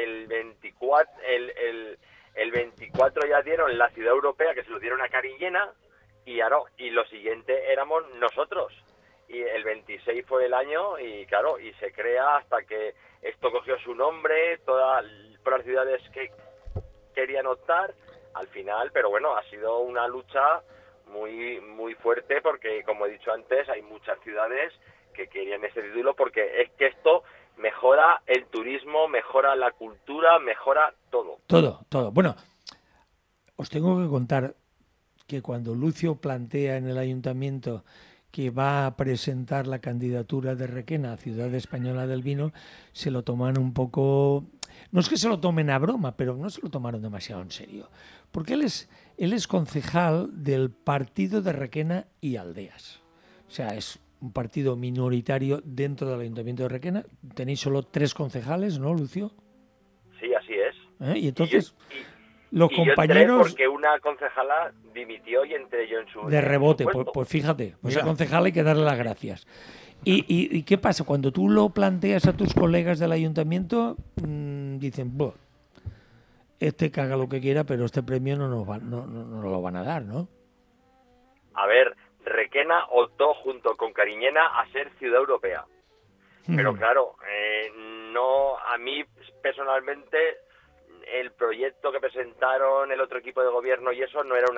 24 ya dieron la ciudad europea, que se lo dieron a Carillena, y lo siguiente éramos nosotros. Y el 26 fue el año y claro, y se crea hasta que esto cogió su nombre, todas las ciudades que querían optar al final, pero bueno, ha sido una lucha muy, muy fuerte porque, como he dicho antes, hay muchas ciudades que querían ese título porque es que esto mejora el turismo, mejora la cultura, mejora todo. Todo. Bueno, os tengo que contar que cuando Lucio plantea en el ayuntamiento que va a presentar la candidatura de Requena a Ciudad Española del Vino, se lo toman un poco no es que se lo tomen a broma, pero no se lo tomaron demasiado en serio. Porque él es concejal del partido de Requena y Aldeas. O sea, es un partido minoritario dentro del Ayuntamiento de Requena. Tenéis solo 3 concejales, ¿no, Lucio? Sí, así es. Y entonces, los yo compañeros... entré porque una concejala dimitió y entré yo en su... De rebote, en su puesto. pues fíjate, pues a concejal hay que darle las gracias. ¿Y qué pasa? Cuando tú lo planteas a tus colegas del ayuntamiento, dicen, "Buah, este caga lo que quiera, pero este premio no nos lo van a dar, ¿no?" A ver, Requena optó junto con Cariñena a ser ciudad europea. Pero claro, no, a mí personalmente el proyecto que presentaron el otro equipo de gobierno y eso no era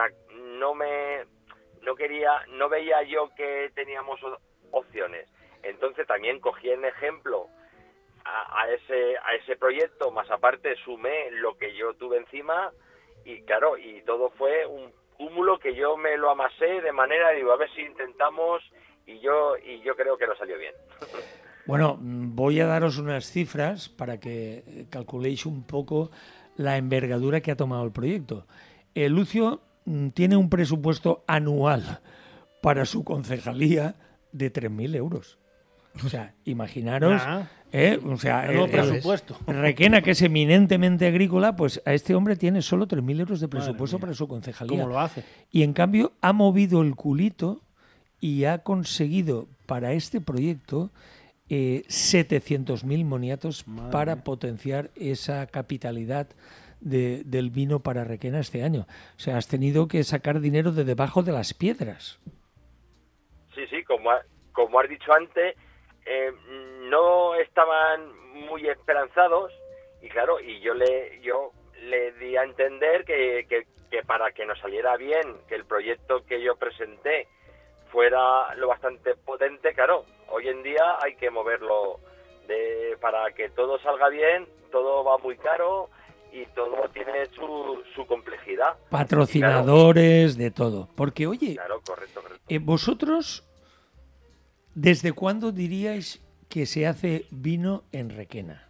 no veía yo que teníamos opciones. Entonces también cogí en ejemplo a ese proyecto, más aparte sumé lo que yo tuve encima y claro, y todo fue un cúmulo que yo me lo amasé de manera, digo, a ver si intentamos y yo creo que nos salió bien. Bueno, voy a daros unas cifras para que calculéis un poco la envergadura que ha tomado el proyecto. Lucio tiene un presupuesto anual para su concejalía de 3.000 euros. O sea, imaginaros... presupuesto. Requena, que es eminentemente agrícola, pues a este hombre tiene solo 3.000 euros de presupuesto para su concejalía. ¿Cómo lo hace? Y en cambio ha movido el culito y ha conseguido para este proyecto 700.000 moniatos para potenciar esa capitalidad del vino para Requena este año. O sea, has tenido que sacar dinero de debajo de las piedras. Sí, como has dicho antes, no estaban muy esperanzados y claro, y yo le di a entender que para que nos saliera bien, que el proyecto que yo presenté fuera lo bastante potente, claro, hoy en día hay que moverlo para que todo salga bien, todo va muy caro y todo tiene su complejidad. Patrocinadores, de todo. Porque, oye, claro, correcto. Vosotros, ¿desde cuándo diríais que se hace vino en Requena?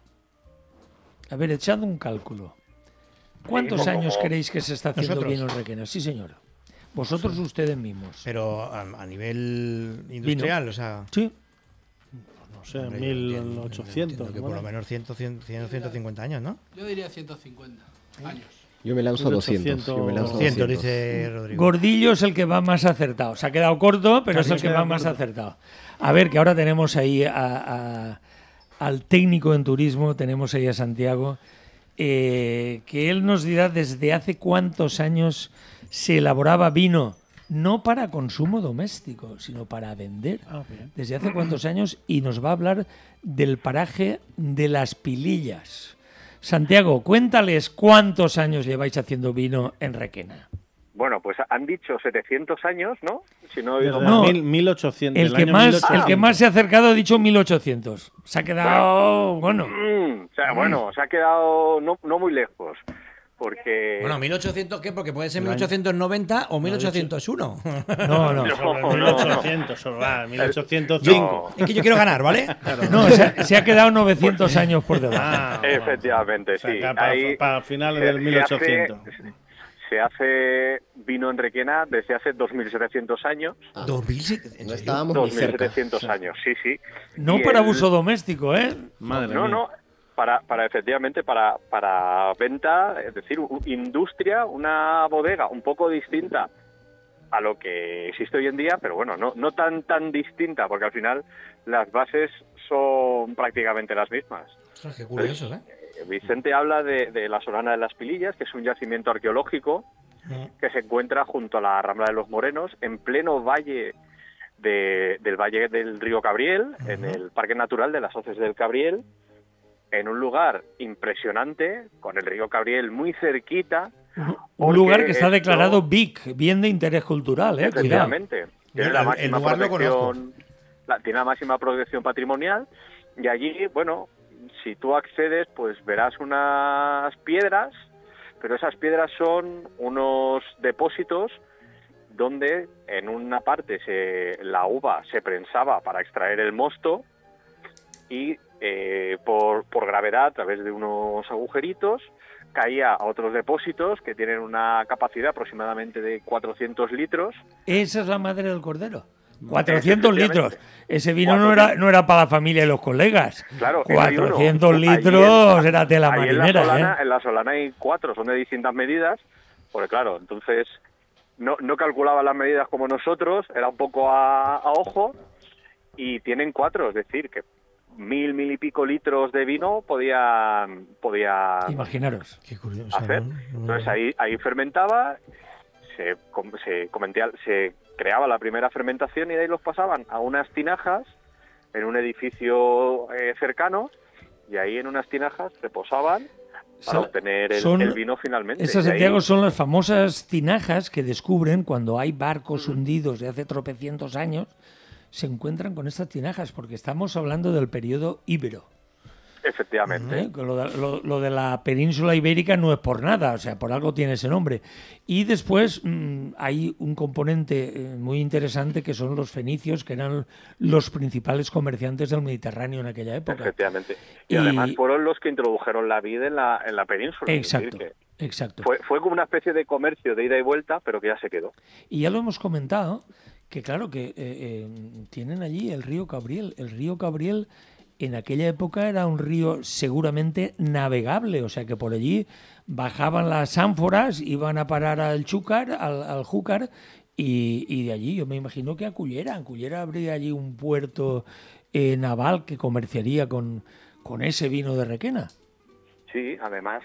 A ver, echando un cálculo. ¿Cuántos años creéis que se está haciendo vino en Requena? Sí, señora. Vosotros, ustedes mismos. Pero a nivel industrial, o sea... Sí. No sé, 1800. Que por lo menos 150 años, ¿no? Yo diría 150 años. Yo me lanzo a 200. 200, dice Rodrigo. Gordillo es el que va más acertado. Se ha quedado corto, pero es el que va más acertado. A ver, que ahora tenemos ahí al técnico en turismo, tenemos ahí a Santiago, que él nos dirá desde hace cuántos años se elaboraba vino, no para consumo doméstico, sino para vender. Desde hace cuántos años, y nos va a hablar del paraje de Las Pilillas. Santiago, cuéntales cuántos años lleváis haciendo vino en Requena. Bueno, pues han dicho 700 años, ¿no? Si no, no 1800. El que más se ha acercado ha dicho 1800. Se ha quedado, bueno. Se ha quedado no muy lejos. Porque... Bueno, 1800, ¿qué? Porque puede ser 1890 o 1801. No. 1800, 1805. Es que yo quiero ganar, ¿vale? Claro. No, se ha quedado 900 años por debajo. Efectivamente, sí. Para finales del 1800. Se hace vino en Requena desde hace 2.700 años. No estábamos ni cerca. 2.700 años, sí. No para uso doméstico, ¿eh? Madre mía. No. Para efectivamente, para venta, es decir, industria, una bodega un poco distinta a lo que existe hoy en día, pero bueno, no tan distinta, porque al final las bases son prácticamente las mismas. Ostras, qué curioso, ¿eh? Vicente habla de la Solana de las Pilillas, que es un yacimiento arqueológico que se encuentra junto a la Rambla de los Morenos, en pleno valle del valle del río Cabriel, en el Parque Natural de las Hoces del Cabriel, en un lugar impresionante, con el río Cabriel muy cerquita. Un lugar que está declarado BIC, bien de interés cultural, ¿eh? Efectivamente. Tiene la máxima lugar lo conozco. Tiene la máxima protección patrimonial, y allí, bueno, si tú accedes, pues verás unas piedras, pero esas piedras son unos depósitos donde en una parte la uva se prensaba para extraer el mosto, y por gravedad a través de unos agujeritos, caía a otros depósitos que tienen una capacidad aproximadamente de 400 litros. Esa es la madre del cordero. 400 litros. Ese vino no era para la familia y los colegas. Claro, 400 litros era tela marinera. En la Solana hay 4, son de distintas medidas. Porque claro, entonces no calculaban las medidas como nosotros, era un poco a ojo, y tienen 4, es decir, que 1000 y pico litros de vino podía imaginaros. Qué curioso, hacer. ¿No? Entonces ahí fermentaba, se creaba la primera fermentación y de ahí los pasaban a unas tinajas en un edificio cercano, y ahí en unas tinajas reposaban para obtener el vino finalmente. Esas, Santiago, son las famosas tinajas que descubren cuando hay barcos hundidos de hace tropecientos años. Se encuentran con estas tinajas, porque estamos hablando del periodo íbero. Efectivamente. Lo de la península ibérica no es por nada, o sea, por algo tiene ese nombre. Y después hay un componente muy interesante, que son los fenicios, que eran los principales comerciantes del Mediterráneo en aquella época. Efectivamente. Y además fueron los que introdujeron la vid en la península. Exacto. Es decir, exacto. Fue como una especie de comercio de ida y vuelta, pero que ya se quedó. Y ya lo hemos comentado, que claro, que tienen allí el río Cabriel. El río Cabriel en aquella época era un río seguramente navegable, o sea que por allí bajaban las ánforas, iban a parar al Júcar, y de allí yo me imagino que a Cullera. En Cullera habría allí un puerto naval que comerciaría con ese vino de Requena. Sí, además,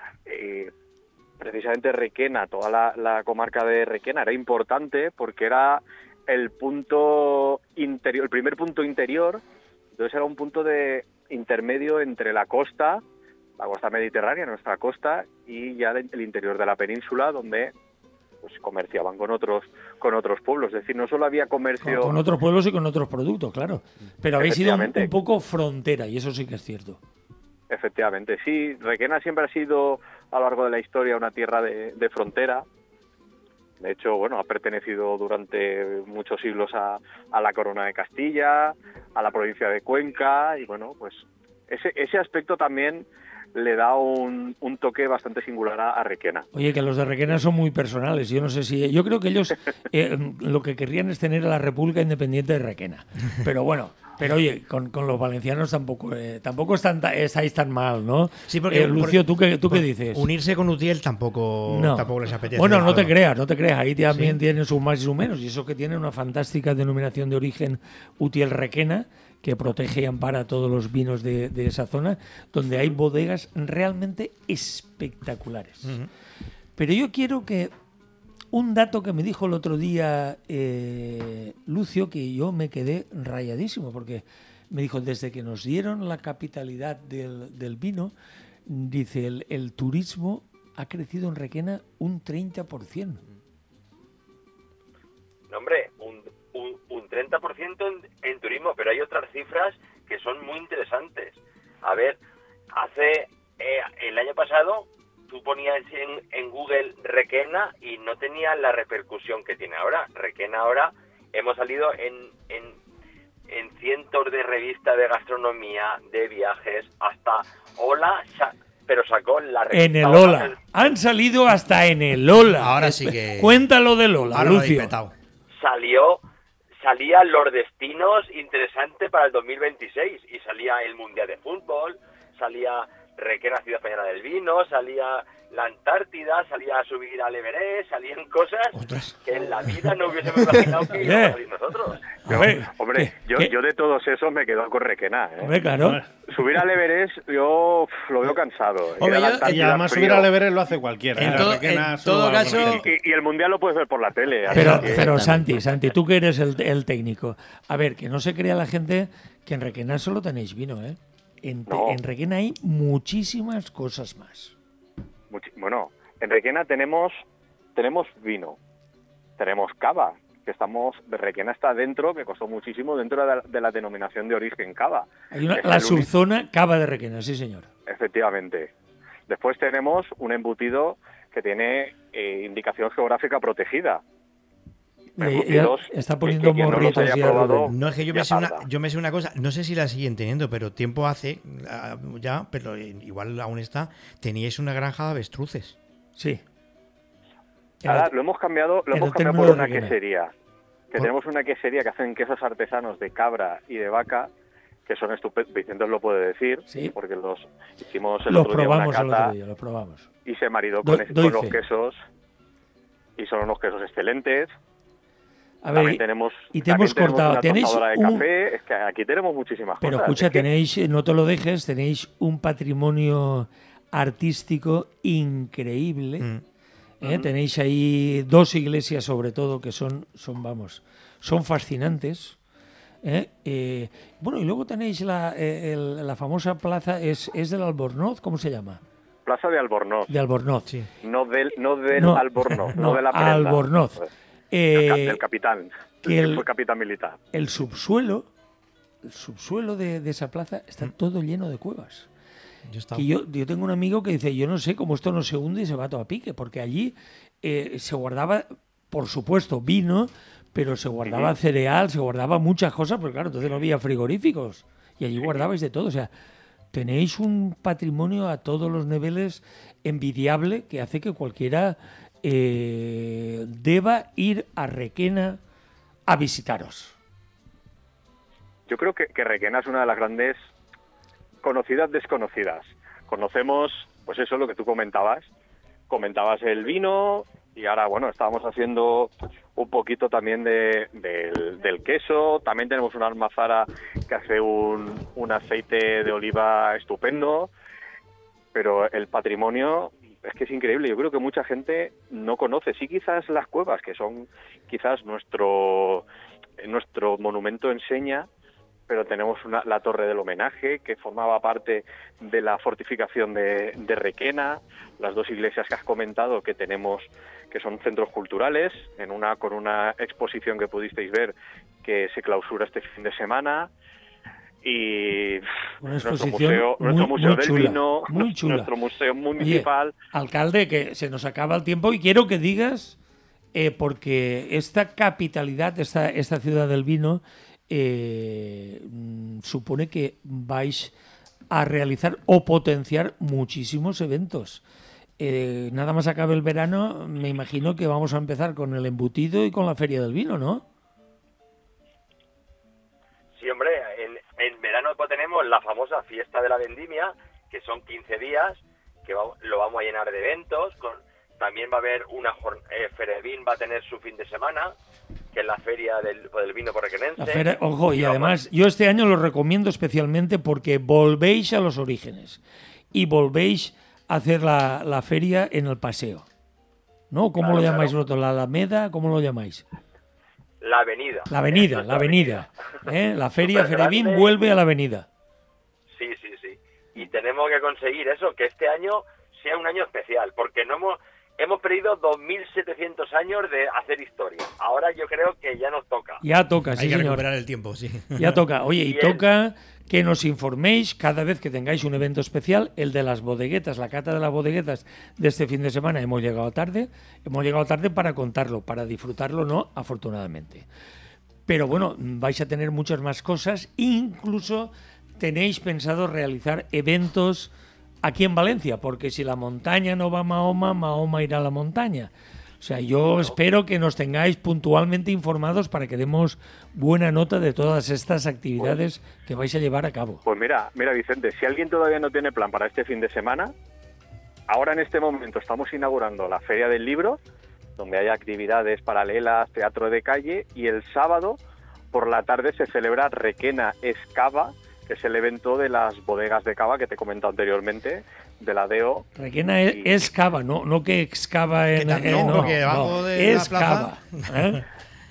precisamente Requena, toda la comarca de Requena era importante porque era el punto interior, el primer punto interior. Entonces era un punto de intermedio entre la costa mediterránea, nuestra costa, y ya el interior de la península, donde pues comerciaban con otros pueblos. Es decir, no solo había comercio... Con otros pueblos y con otros productos, claro. Pero habéis sido un poco frontera, y eso sí que es cierto. Efectivamente, sí. Requena siempre ha sido, a lo largo de la historia, una tierra de frontera. De hecho, bueno, ha pertenecido durante muchos siglos a la Corona de Castilla, a la provincia de Cuenca, y bueno, pues ese aspecto también le da un toque bastante singular a Requena. Oye, que los de Requena son muy personales. Yo no sé si... Yo creo que ellos lo que querrían es tener a la República Independiente de Requena. Pero bueno... Pero oye, con los valencianos tampoco estáis tan mal, ¿no? Sí, porque Lucio, ¿tú qué dices? Unirse con Utiel tampoco les apetece. Bueno, no te creas. Ahí también tienen sus más y sus menos. Y eso que tiene una fantástica denominación de origen Utiel Requena, que protege y ampara todos los vinos de esa zona, donde hay bodegas realmente espectaculares. Uh-huh. Pero yo quiero que... Un dato que me dijo el otro día Lucio, que yo me quedé rayadísimo, porque me dijo, desde que nos dieron la capitalidad del vino, dice, el turismo ha crecido en Requena un 30%. No, hombre, un 30% en turismo, pero hay otras cifras que son muy interesantes. A ver, el año pasado... Tú ponías en Google Requena y no tenía la repercusión que tiene ahora. Requena ahora hemos salido en cientos de revistas de gastronomía, de viajes, hasta Hola, pero sacó la revista. En el Hola. Han salido hasta en el Hola. Ahora sí que... Cuéntalo del Hola, Lucio. Salían los destinos interesantes para el 2026 y salía el Mundial de Fútbol, salía... Requena, Ciudad Española del Vino, salía la Antártida, salía a subir al Everest, salían cosas que en la vida no hubiésemos imaginado que íbamos a salir nosotros. Hombre, yo de todos esos me quedo con Requena. Hombre, claro. Subir al Everest yo lo veo cansado. Hombre, y además subir al Everest lo hace cualquiera. En todo caso... Y el Mundial lo puedes ver por la tele. Pero Santi, tú que eres el técnico, a ver, que no se crea la gente que en Requena solo tenéis vino, ¿eh? En Requena hay muchísimas cosas más. Bueno, en Requena tenemos vino, tenemos cava, Requena está dentro, que costó muchísimo dentro de la denominación de origen cava. Hay la subzona cava de Requena, sí señor. Efectivamente. Después tenemos un embutido que tiene indicación geográfica protegida. Está poniendo morritos ya. No, es que yo me sé una cosa, no sé si la siguen teniendo, pero tiempo hace, ya, pero igual aún está, teníais una granja de avestruces. Sí. Ahora lo hemos cambiado por una quesería. Tenemos una quesería que hacen quesos artesanos de cabra y de vaca, que son estupendos. Vicente os lo puede decir, porque los hicimos el otro día una cata. Los probamos. Y se maridó con los quesos. Y son unos quesos excelentes. A ver, y te hemos cortado. Tenéis una tostadora de café. Es que aquí tenemos muchísimas cosas. Pero escucha, no te lo dejes, tenéis un patrimonio artístico increíble. Tenéis ahí 2 iglesias, sobre todo, que son fascinantes. Bueno, y luego tenéis la famosa plaza, es del Albornoz, ¿cómo se llama? Plaza de Albornoz. De Albornoz, sí. No del Albornoz, no de la prenda. Albornoz. Del capitán, que fue capitán militar. El subsuelo de esa plaza está todo lleno de cuevas. Yo tengo un amigo que dice, yo no sé cómo esto no se hunde y se va todo a pique, porque allí se guardaba, por supuesto, vino, pero se guardaba cereal, se guardaba muchas cosas, porque claro, entonces no había frigoríficos, y allí guardabais de todo. O sea, tenéis un patrimonio a todos los niveles envidiable que hace que cualquiera deba ir a Requena a visitaros. Yo creo que Requena es una de las grandes conocidas desconocidas. Conocemos, pues eso, lo que tú comentabas el vino, y ahora, bueno, estábamos haciendo un poquito también del queso. También tenemos una almazara que hace un aceite de oliva estupendo, pero el patrimonio es que es increíble. Yo creo que mucha gente no conoce. Sí, quizás las cuevas, que son quizás nuestro monumento enseña, pero tenemos la Torre del Homenaje, que formaba parte de la fortificación de Requena, las 2 iglesias que has comentado que tenemos, que son centros culturales, con una exposición que pudisteis ver que se clausura este fin de semana, y nuestro museo del chula, vino, muy chula. Nuestro museo municipal. Oye, alcalde, que se nos acaba el tiempo y quiero que digas, porque esta capitalidad, esta ciudad del vino, supone que vais a realizar o potenciar muchísimos eventos. Nada más acabe el verano, me imagino que vamos a empezar con el embutido y con la Feria del Vino, ¿no? Sí, hombre, en verano pues tenemos la famosa Fiesta de la Vendimia, que son 15 días, que lo vamos a llenar de eventos. También va a haber Ferevín, va a tener su fin de semana, que es la Feria del Vino Porrequenense. Ojo, y además, yo este año lo recomiendo especialmente porque volvéis a los orígenes y volvéis a hacer la feria en el paseo, ¿no? ¿Cómo lo llamáis vosotros? ¿La Alameda? ¿Cómo lo llamáis? La avenida. La avenida. La feria Ferevín vuelve a la avenida. Sí. Y tenemos que conseguir eso, que este año sea un año especial, porque hemos perdido 2.700 años de hacer historia. Ahora yo creo que ya nos toca. Ya toca, sí, Hay que señor. recuperar el tiempo, sí. Ya toca. Oye, y toca que nos informéis cada vez que tengáis un evento especial, el de las bodeguetas, la cata de las bodeguetas de este fin de semana. Hemos llegado tarde para contarlo, para disfrutarlo, no, afortunadamente. Pero bueno, vais a tener muchas más cosas, incluso tenéis pensado realizar eventos aquí en Valencia, porque si la montaña no va a Mahoma, Mahoma irá a la montaña. O sea, yo espero que nos tengáis puntualmente informados para que demos buena nota de todas estas actividades que vais a llevar a cabo. Pues mira, Vicente, si alguien todavía no tiene plan para este fin de semana, ahora en este momento estamos inaugurando la Feria del Libro, donde hay actividades paralelas, teatro de calle, y el sábado por la tarde se celebra Requena Excava, que es el evento de las bodegas de cava que te he comentado anteriormente, de la DEO. Requena es cava, no que excava en... porque debajo de la plaza... ¿eh?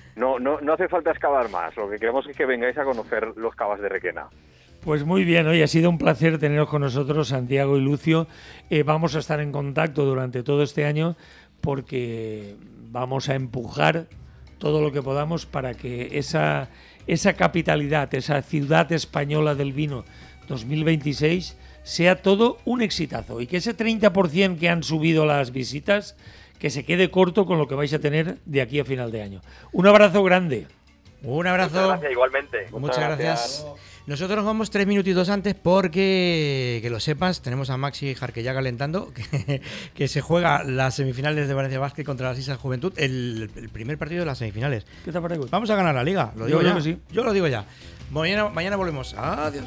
No hace falta excavar más, lo que queremos es que vengáis a conocer los cavas de Requena. Pues muy bien, hoy ha sido un placer teneros con nosotros, Santiago y Lucio. Vamos a estar en contacto durante todo este año porque vamos a empujar todo lo que podamos para que esa capitalidad, esa ciudad española del vino 2026 sea todo un exitazo y que ese 30% que han subido las visitas, que se quede corto con lo que vais a tener de aquí a final de año. Un abrazo grande. Un abrazo. Muchas gracias, igualmente. Muchas gracias. Nosotros nos vamos 3 minutitos antes porque, que lo sepas, tenemos a Maxi Jarque ya calentando, que se juega las semifinales de Valencia Basket contra las Islas Juventud, el primer partido de las semifinales. ¿Qué te parece? Vamos a ganar la liga, lo digo Yo ya. creo que sí. Yo lo digo ya. Mañana volvemos. Adiós.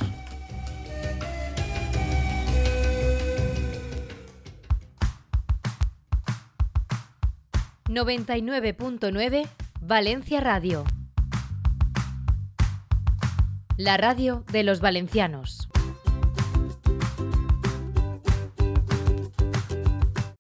...99.9 Valencia Radio. La radio de los valencianos.